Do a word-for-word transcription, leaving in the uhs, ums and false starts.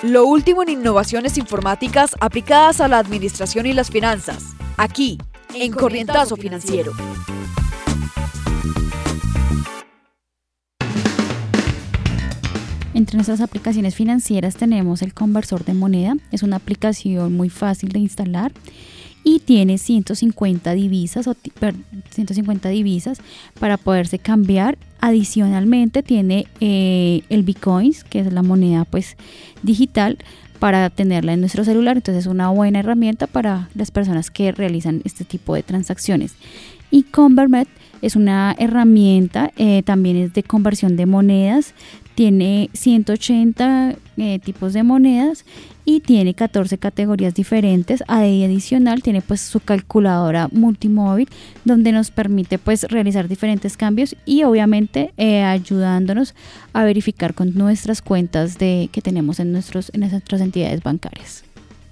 Lo último en innovaciones informáticas aplicadas a la administración y las finanzas. Aquí, en Corrientazo Financiero. Entre nuestras aplicaciones financieras tenemos el conversor de moneda. Es una aplicación muy fácil de instalar y tiene ciento cincuenta divisas, o ciento cincuenta divisas para poderse cambiar. Adicionalmente tiene eh, el Bitcoins, que es la moneda pues digital, para tenerla en nuestro celular. Entonces es una buena herramienta para las personas que realizan este tipo de transacciones. Y Convermet es una herramienta, eh, también es de conversión de monedas. Tiene ciento ochenta eh, tipos de monedas y tiene catorce categorías diferentes. Adicional tiene pues su calculadora multimóvil, donde nos permite pues realizar diferentes cambios y obviamente eh, ayudándonos a verificar con nuestras cuentas de que tenemos en nuestros en nuestras entidades bancarias.